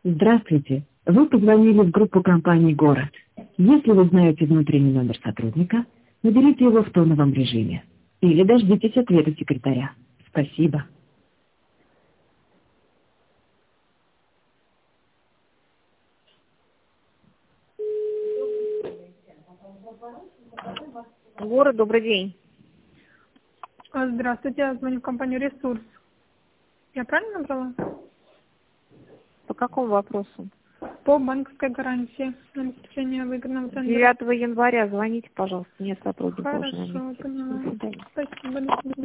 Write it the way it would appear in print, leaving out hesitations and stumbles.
Здравствуйте. Вы позвонили в группу компании «Город». Если вы знаете внутренний номер сотрудника, наберите его в тоновом режиме. Или дождитесь ответа секретаря. Спасибо. Город, добрый день. Здравствуйте, я звоню в компанию «Ресурс». Я правильно набрала? По какому вопросу? По банковской гарантии на обеспечение выгодного тендера. 9 января звоните, пожалуйста, нет сотрудников уже на Хорошо, месте. До поняла. свидания. Спасибо. До свидания.